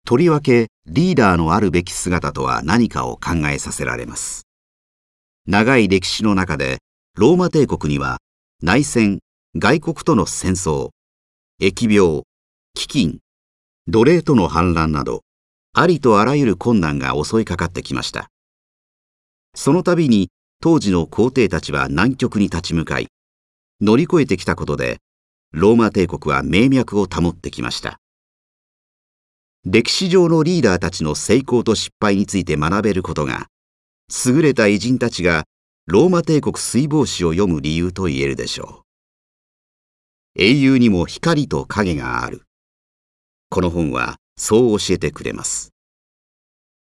とりわけリーダーのあるべき姿とは何かを考えさせられます。長い歴史の中でローマ帝国には内戦、外国との戦争、疫病、飢饉、奴隷との反乱などありとあらゆる困難が襲いかかってきました。その度に当時の皇帝たちは難局に立ち向かい、乗り越えてきたことでローマ帝国は命脈を保ってきました。歴史上のリーダーたちの成功と失敗について学べることが、優れた偉人たちがローマ帝国衰亡史を読む理由と言えるでしょう。英雄にも光と影がある。この本はそう教えてくれます。